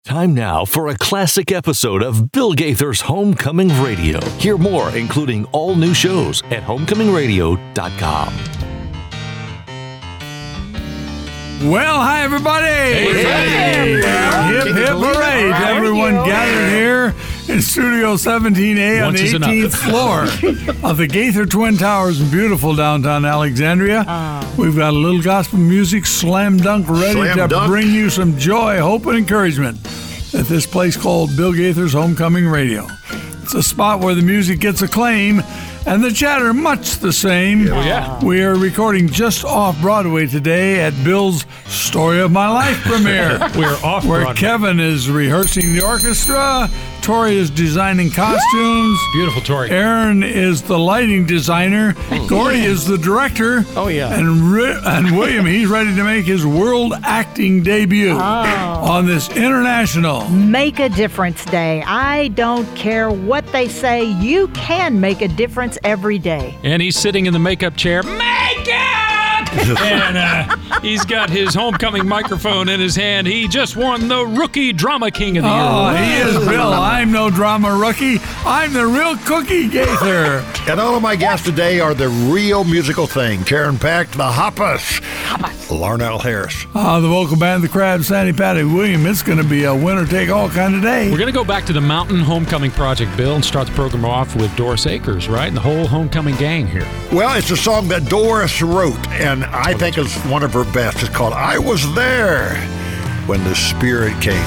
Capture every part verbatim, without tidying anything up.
Time now for a classic episode of Bill Gaither's Homecoming Radio. Hear more, including all new shows at homecoming radio dot com. Well, hi, everybody. Hey. Hey. Hip, hip, hooray to everyone gathered here in Studio seventeen A on the eighteenth floor of the Gaither Twin Towers in beautiful downtown Alexandria. Oh. We've got a little gospel music slam dunk ready Slam to dunk. bring you some joy, hope, and encouragement at this place called Bill Gaither's Homecoming Radio. It's a spot where the music gets acclaim and the chatter much the same. Oh, yeah. We are recording just off Broadway today at Bill's Story of My Life premiere. We're off Where Broadway. Kevin is rehearsing the orchestra, Tori is designing costumes, Beautiful, Tori. Aaron is the lighting designer, Gordy is the director, Oh, yeah. and Ri- and William, he's ready to make his world acting debut on this international. Make a Difference Day. I don't care what they say, you can make a difference every day. And he's sitting in the makeup chair. Make it! and uh, he's got his homecoming microphone in his hand. He just won the Rookie Drama King of the Oh, Year. he is Bill. I'm no drama rookie. I'm the real Cookie Gaither. And all of my guests today are the real musical thing. Karen Peck, the Hoppus, Larnell Harris. Uh, the vocal band, the Crabs, Sandy Patty William. It's going to be a winner-take-all kind of day. We're going to go back to the Mountain Homecoming Project, Bill, and start the program off with Doris Akers, right? And the whole homecoming gang here. Well, it's a song that Doris wrote, and I think it's one of her best. It's called I Was There When the Spirit Came.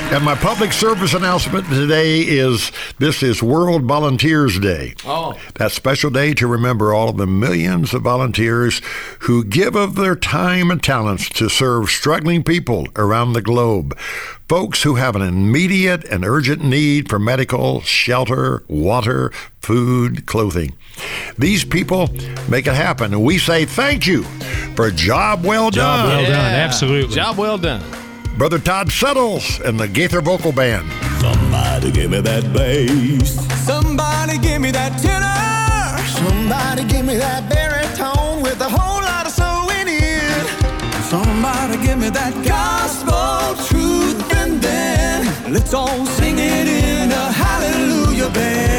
And my public service announcement today is this is World Volunteers Day. Oh. That special day to remember all of the millions of volunteers who give of their time and talents to serve struggling people around the globe. Folks who have an immediate and urgent need for medical, shelter, water, food, clothing. These people make it happen, and we say thank you for a job well Job done. well done, absolutely. Job well done. Brother Todd Settles and the Gaither Vocal Band. Somebody give me that bass. Somebody give me that tenor. Somebody give me that baritone with a whole lot of soul in it. Somebody give me that gospel truth, and then let's all sing it in a hallelujah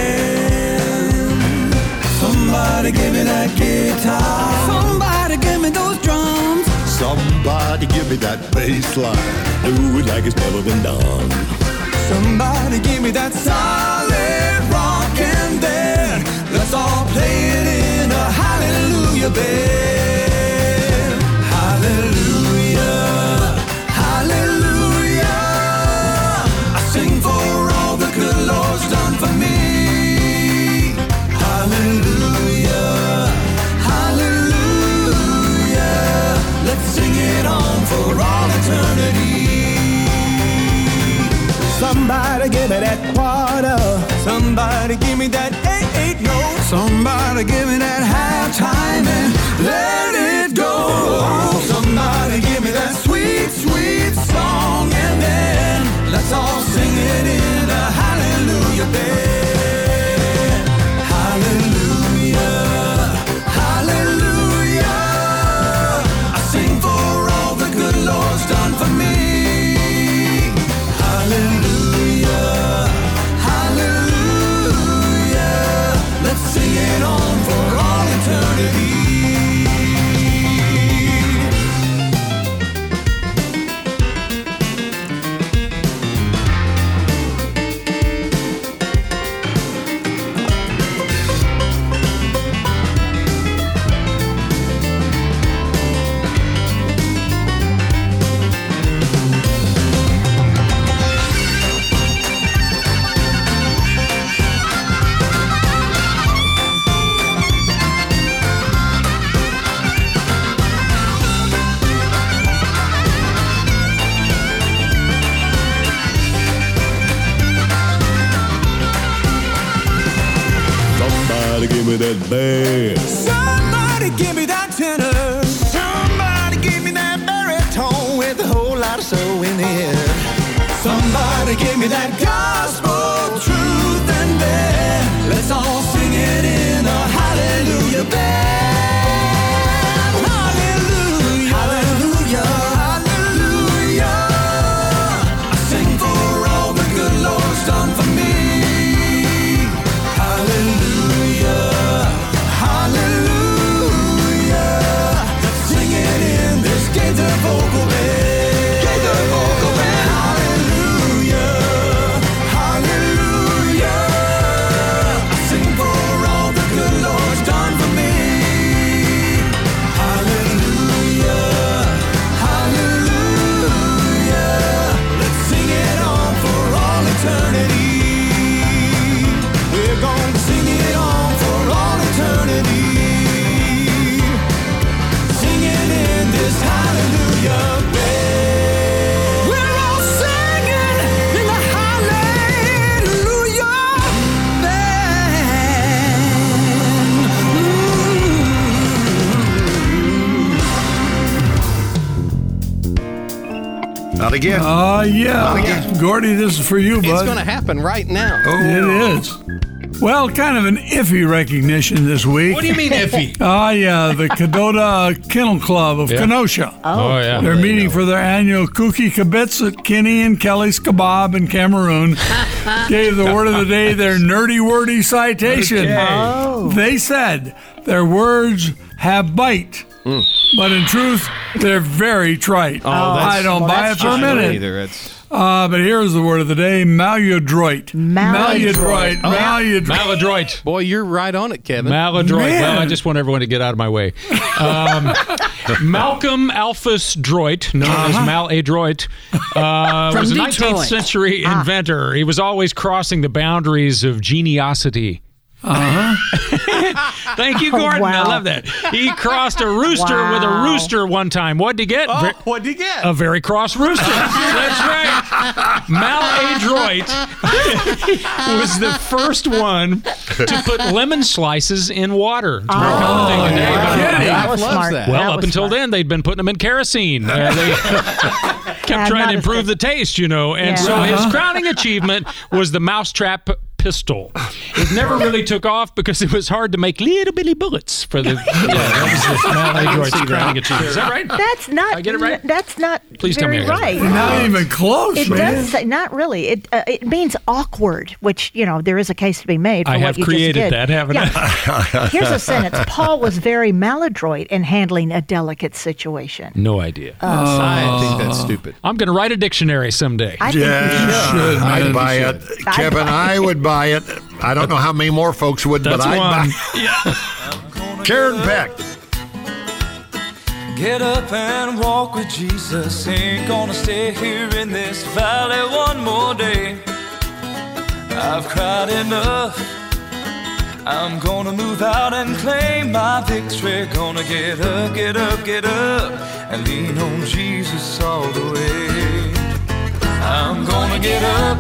band. Somebody give me that guitar. Somebody give me those drums. Somebody give me that bass line. Do it like it's never been done. Somebody give me that solid rock, and then let's all play it in a hallelujah band. Hallelujah, hallelujah. I sing for all the good Lord's done for me. Hallelujah, hallelujah. Let's sing it on for all eternity. Somebody give me that quarter. Somebody give me that eight eight note. Somebody give me that halftime and let it go. Somebody give me that sweet, sweet song, and then let's all sing it in a hallelujah band. Hallelujah, hallelujah. I sing for all the good Lord's done for me. Hallelujah, hallelujah. Let's sing it on for all eternity. Somebody give me that bass. Somebody give me that tenor. Somebody give me that baritone with a whole lot of soul in it. Somebody give me that gospel truth, and then let's all sing it in a hallelujah band. Hallelujah, hallelujah, hallelujah. I sing for all the good Lord's done for me. Hallelujah, hallelujah. Let's sing it in this Gaither vocal band. Gaither vocal band. Hallelujah, hallelujah. I sing for all the good Lord's done for me. Hallelujah, hallelujah. Let's sing it on for all eternity. We're going to sing it on for all eternity. Singing in this hallelujah band. We're all singing in the hallelujah band. Not again. Oh, yeah. Gordy, this is for you, bud. It's going to happen right now. It is. Well, kind of an iffy recognition this week. What do you mean iffy? Ah, yeah, the Cadota Kennel Club of Yeah. Kenosha. Oh, yeah. They're meeting for their annual Kooky Kibitz at Kinney and Kelly's Kebab in Cameroon. Gave the word of the day their nerdy wordy citation. Okay. Oh. They said their words have bite, but in truth, they're very trite. Oh, that's- I don't well, buy it that's for a I don't minute. either. It's Uh, but here's the word of the day, maladroit. Maladroit. Maladroit. Maladroit. Maladroit. Boy, you're right on it, Kevin. Maladroit. Man. Well, I just want everyone to get out of my way. Um, Malcolm Alphus Droit, known Uh-huh. as Maladroit, uh, was a nineteenth century Ah. inventor. He was always crossing the boundaries of geniosity. Uh-huh. Thank you, Gordon. I Wow. love that. He crossed a rooster Wow. with a rooster one time. What'd he get? Ve- What'd you get? A very cross rooster. That's right. Maladroit was the first one to put lemon slices in water. It's a very common thing today, yeah. but- Kidding. That was loves smart. that. well, That up was until smart. then, they'd been putting them in kerosene. Uh, they kept Yeah, trying not to as improve good. the taste, you know. And Yeah. so his crowning achievement was the mousetrap pistol. It never really took off because it was hard to make little bitty bullets for the. Yeah, that was the Maladroit's crowning achievement. Is that right? That's not. I get it right? That's not Please tell me very I got it right. Not even close, It man. does say, not really. It uh, it means awkward, which, you know, there is a case to be made for I what have you created just did. that, haven't I? Here's a sentence. Paul was very maladroit in handling a delicate situation. No idea. I think that's stupid. I'm going to write a dictionary someday. I think Yeah, you should. should, man. I'd buy You it. I'd Kevin, buy I would buy it. I don't know how many more folks would, That's but I'd one. buy Karen Peck. Get up and walk with Jesus. Ain't gonna stay here in this valley one more day. I've cried enough. I'm gonna move out and claim my victory. Gonna get up, get up, get up, and lean on Jesus all the way. I'm gonna get up,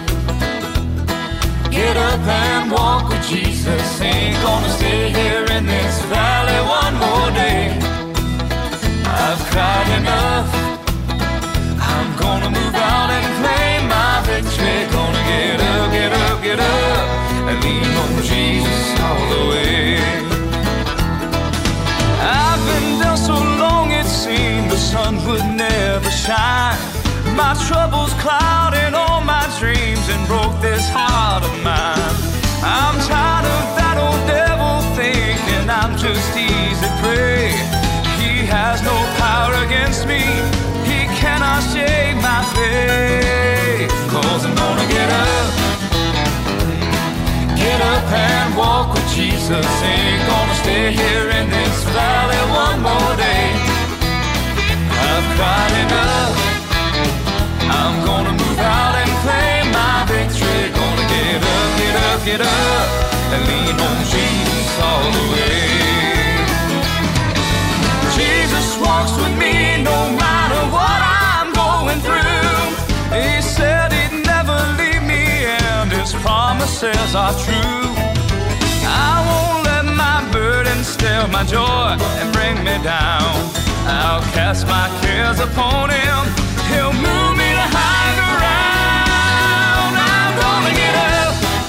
get up and walk with Jesus. Ain't gonna stay here in this valley one more day. I've cried enough. I'm gonna move out and claim my victory. Gonna get up, get up, get up, and lean on Jesus all the way. I've been down so long it seemed the sun would never shine. My troubles clouded all my dreams and broke this heart of mine. I'm tired of that old devil thinking I'm just easy prey. He has no power against me. He cannot shake my faith. Cause I'm gonna get up, get up and walk with Jesus. Ain't gonna stay here in this valley one more day. I've cried enough. I'm gonna move out and claim my victory. Gonna get up, get up, get up, and lean on Jesus all the way. Jesus walks with me no matter what I'm going through. He said he'd never leave me and his promises are true. I won't let my burdens steal my joy and bring me down. I'll cast my cares upon him. He'll move me to high ground. I'm gonna get up,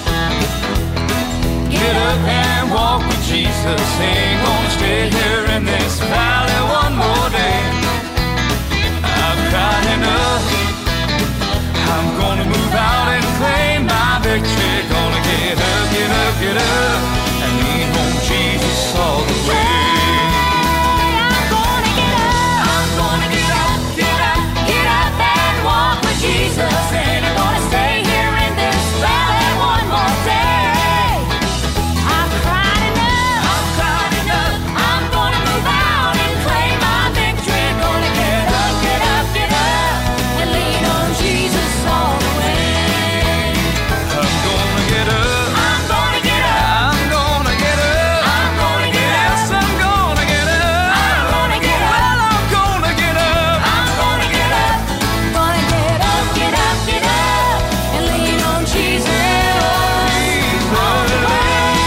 get up and walk with Jesus. Ain't gonna stay here in this valley one more day. I've cried enough. I'm gonna move out and claim my victory. Gonna get up, get up, get up, and lean on Jesus all the way. I'm gonna get up, I'm gonna get up, get up, get up and walk with Jesus. Ain't gonna stay here in this valley one more day. I've cried enough, I've cried enough. I'm gonna move out and claim my victory. Gonna get up, get up, get up, and lean on Jesus all the way. I'm gonna get up, I'm gonna get up, I'm gonna get up, I'm gonna get up. Yes, I'm gonna get up, I'm gonna get up. Well, I'm gonna get up, I'm gonna get up, gonna get up, get up, get up, and lean on Jesus all the way.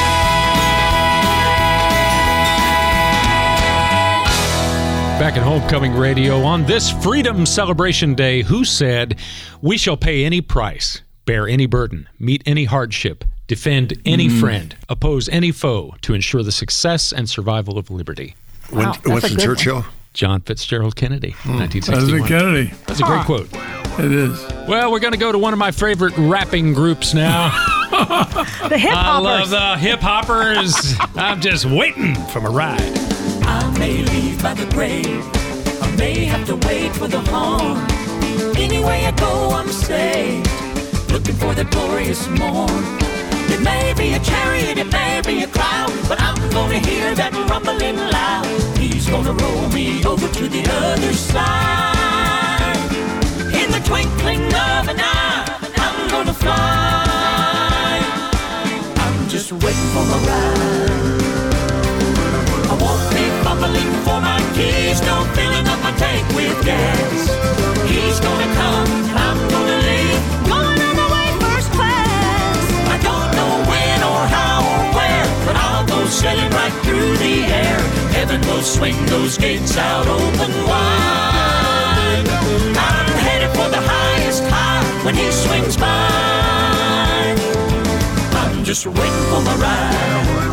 Back at Homecoming Radio on this Freedom Celebration Day, who said, "We shall pay any price, bear any burden, meet any hardship, defend any friend, oppose any foe to ensure the success and survival of liberty." Win- Wow, that's a Winston good Churchill. John Fitzgerald Kennedy, nineteen President sixty-one. Kennedy. That's a great quote. It is. Well, we're going to go to one of my favorite rapping groups now. The hip I love hoppers. the hip hoppers. I'm just waiting for my ride. I may leave by the grave, I may have to wait for the horn. Anywhere I go, I'm saved. Looking for the glorious morn. It may be a chariot, it may be a cloud, but I'm gonna hear that rumbling loud. He's gonna roll me over to the other side. In the twinkling of an eye, I'm gonna fly. I'm just waiting for my ride. I won't be fumbling for my keys, no filling up my tank with gas. He's gonna come, and I'm gonna leave, going on the way first class. I don't know when or how or where, but I'll go sailing right through the air. Heaven will swing those gates out open wide. I'm headed for the highest high when he swings by. I'm just waiting for my ride.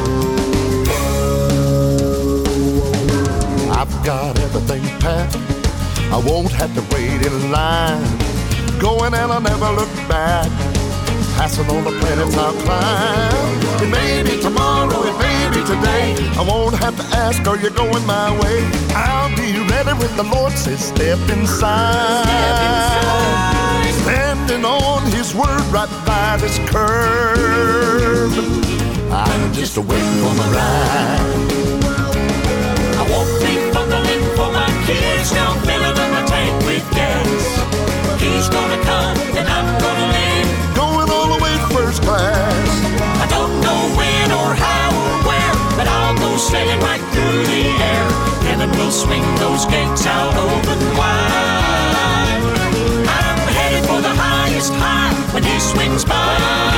I've got everything packed. I won't have to wait in line. Going and I'll never look back. Passing all the planets I'll climb. It may be tomorrow, it may be today. I won't have to ask, are you going my way? I'll be ready when the Lord says step inside. Step inside. Standing on his word right by this curve. I'm just waiting for my ride. I won't be fumbling for my keys, no filling up my tank with gas. He's gonna come and I'm gonna leave, going all the way first class. I don't know when or how or where, but I'll go sailing right through the air. Heaven will swing those gates out open wide. I'm headed for the highest high when he swings by.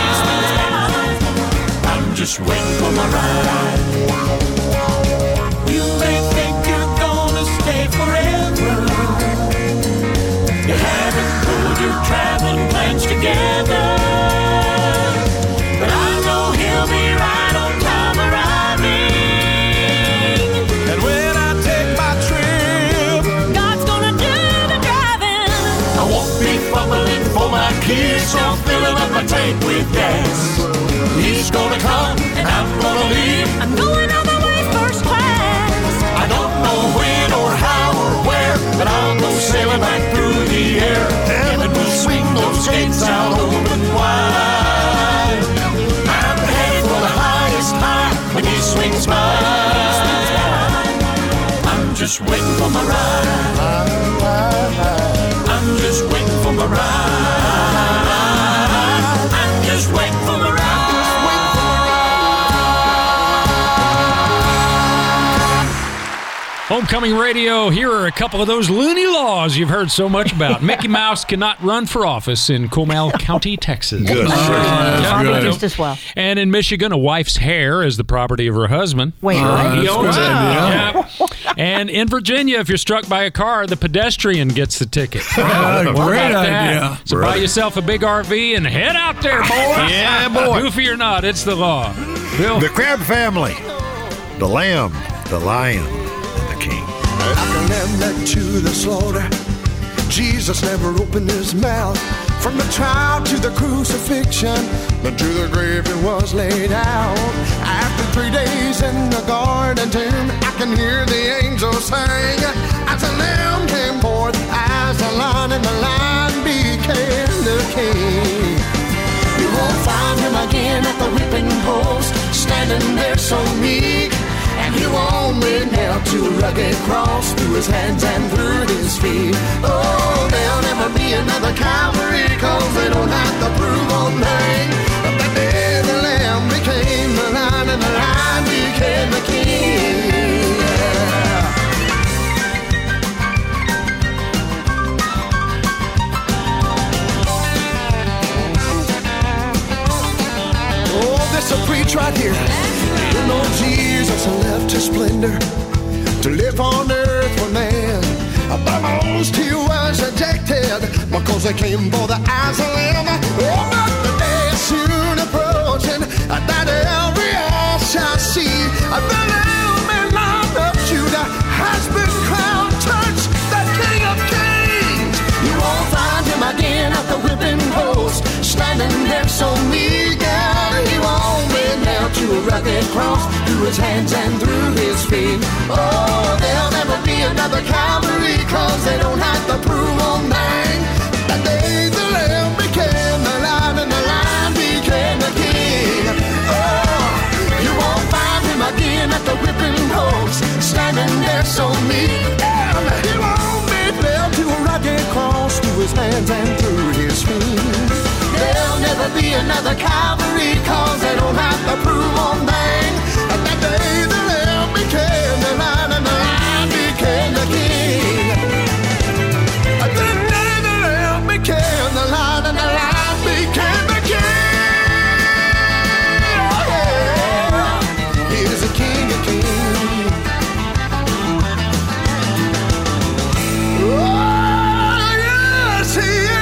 I'm just waiting for my ride. You may think you're gonna stay forever. You haven't pulled your traveling plans together. But I know he'll be right on time arriving. And when I take my trip, God's gonna do the driving. I won't be fumbling for my keys, so filling up my tank with gas. He's gonna come and I'm gonna leave. I'm going all the way first class. I don't know when or how or where, but I'll go sailing right through the air. Heaven will swing those gates out open wide. I'm headed for the highest high when he swings by. I'm just waiting for my ride. I'm just waiting for my ride. I'm just waiting for my ride. Homecoming Radio, here are a couple of those loony laws you've heard so much about. Mickey Mouse cannot run for office in Comal County, Texas. Good. Oh, that's good. Just as well. And in Michigan, a wife's hair is the property of her husband. Wait, Uh, what? He that's owns good it. idea. Yeah. And in Virginia, if you're struck by a car, the pedestrian gets the ticket. Uh, What great about that? idea. So buy yourself a big R V and head out there, boy. Yeah, boy. Goofy or not, it's the law. Bill? The Crab family, the lamb, the lion, and the king. like a lamb led to the slaughter. Jesus never opened his mouth. From the trial to the crucifixion, then to the grave it was laid out. After three days in the garden tomb, I can hear the angels sing. As the lamb came forth, as the lion, and the lion became the king. You won't find him again at the whipping post, standing there so meek. And he won't be nailed to a rugged cross, through his hands and through his feet. Oh, there'll never be another Calvary, cause they don't have to prove one thing. But that day the lamb became the lion, and the lion became the king. Yeah. Oh, this a preach right here. You know Jesus left his splendor to live on earth for man. By most he was rejected because they came for the eyes of the lamb. Oh, but the day is soon approaching that every eye shall see the Lamb and Lion of Judah has been crowned, touched the King of Kings. You won't find him again at the whipping post, standing there so meek. He won't be nailed to a rugged cross, through his hands and through his feet. Oh, there'll never be another Calvary, cause they don't have to prove on that. another Calvary, cause they don't have to prove one thing. That day the Lamb became the Lion and the Lion became the King. That day the Lamb became the Lion and the Lion became the King. Oh yeah, he is the King of Kings. Oh yes, he is.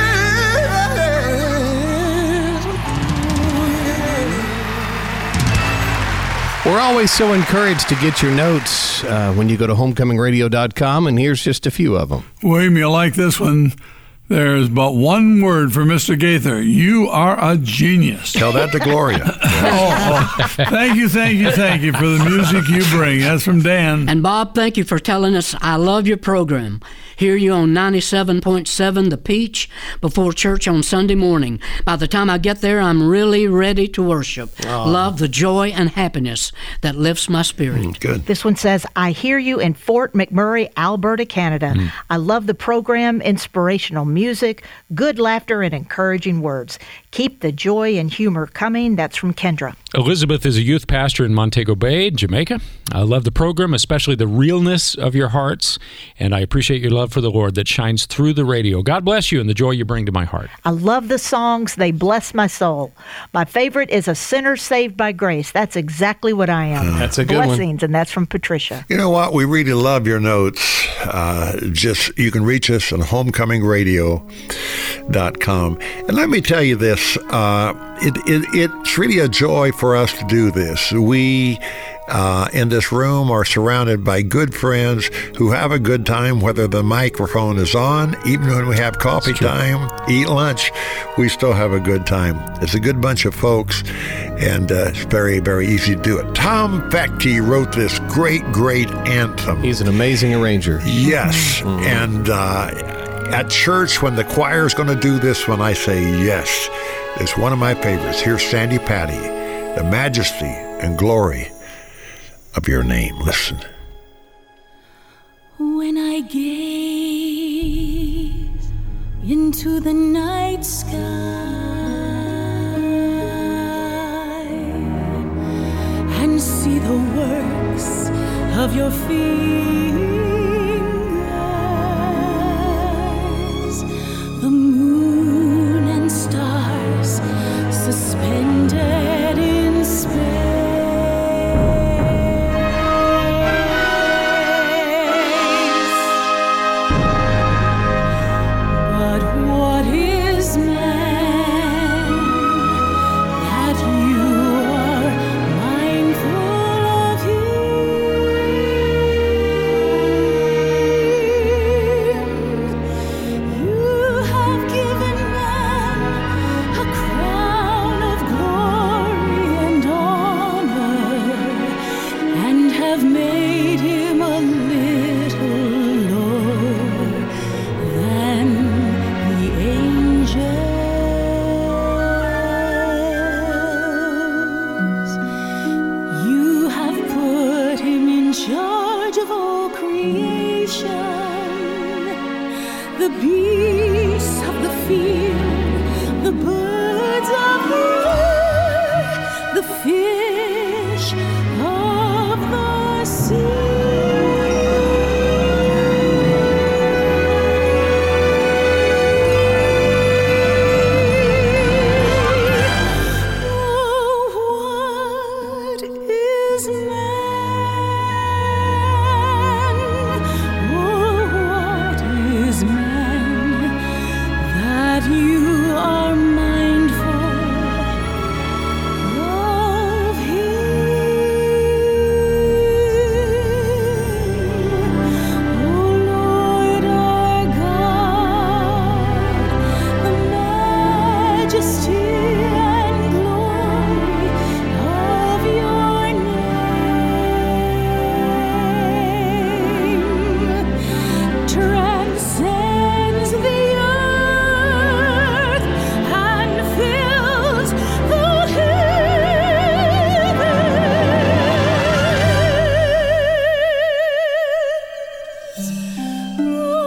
We're always so encouraged to get your notes uh, when you go to homecoming radio dot com, and here's just a few of them. William, you like this one? There's but one word for Mister Gaither. You are a genius. Tell that to Gloria. oh, oh. Thank you, thank you, thank you for the music you bring. That's from Dan. And Bob, thank you for telling us I love your program. Hear you on ninety-seven point seven The Peach before church on Sunday morning. By the time I get there, I'm really ready to worship. Oh. Love the joy and happiness that lifts my spirit. Mm, good. This one says, I hear you in Fort McMurray, Alberta, Canada. Mm. I love the program, inspirational music, good laughter, and encouraging words. Keep the joy and humor coming. That's from Kendra. Elizabeth is a youth pastor in Montego Bay, Jamaica. I love the program, especially the realness of your hearts, and I appreciate your love for the Lord that shines through the radio. God bless you and the joy you bring to my heart. I love the songs. They bless my soul. My favorite is A Sinner Saved by Grace. That's exactly what I am. Uh, that's a good Blessings, one. And that's from Patricia. You know what? We really love your notes. Uh, just you can reach us on homecoming radio dot com. And let me tell you this. Uh, it, it, it's really a joy for us to do this. We... Uh, in this room are surrounded by good friends who have a good time, whether the microphone is on. Even when we have coffee time, eat lunch, we still have a good time. It's a good bunch of folks, and uh, it's very, very easy to do it. Tom Fechte wrote this great, great anthem. He's an amazing arranger. Yes, mm-hmm. and uh, at church, when the choir is going to do this one, I say yes. It's one of my favorites. Here's Sandy Patty, the majesty and glory of your name. Listen. When I gaze into the night sky and see the works of your fingers, the moon and stars suspended in space,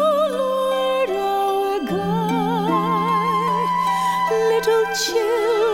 children.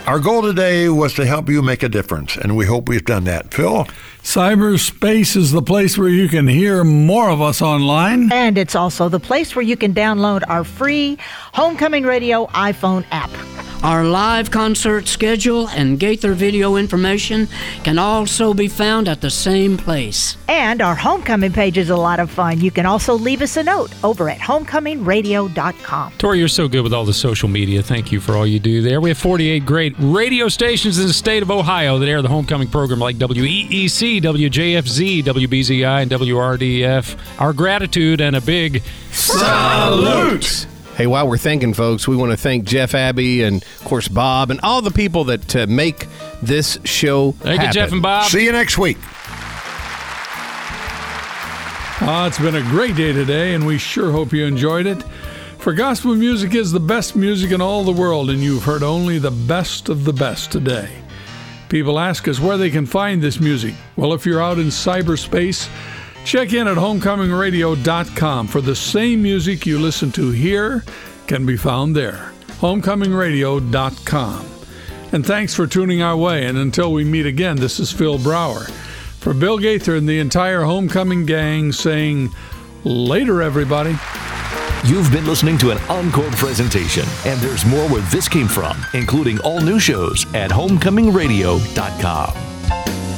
Our goal today was to help you make a difference, and we hope we've done that. Phil? Cyberspace is the place where you can hear more of us online. And it's also the place where you can download our free Homecoming Radio iPhone app. Our live concert schedule and Gaither video information can also be found at the same place. And our Homecoming page is a lot of fun. You can also leave us a note over at homecoming radio dot com. Tori, you're so good with all the social media. Thank you for all you do there. We have forty-eight great radio stations in the state of Ohio that air the Homecoming program, like W E E C, W J F Z, W B Z I, and W R D F. Our gratitude and a big salute! Hey, while we're thanking folks, we want to thank Jeff Abbey and, of course, Bob and all the people that uh, make this show Thank happen. you, Jeff and Bob. See you next week. Uh, it's been a great day today, and we sure hope you enjoyed it. For gospel music is the best music in all the world, and you've heard only the best of the best today. People ask us where they can find this music. Well, if you're out in cyberspace, check in at homecoming radio dot com for the same music you listen to here can be found there. homecoming radio dot com. And thanks for tuning our way. And until we meet again, this is Phil Brower. For Bill Gaither and the entire Homecoming gang saying, later, everybody. You've been listening to an encore presentation, and there's more where this came from, including all new shows at homecoming radio dot com.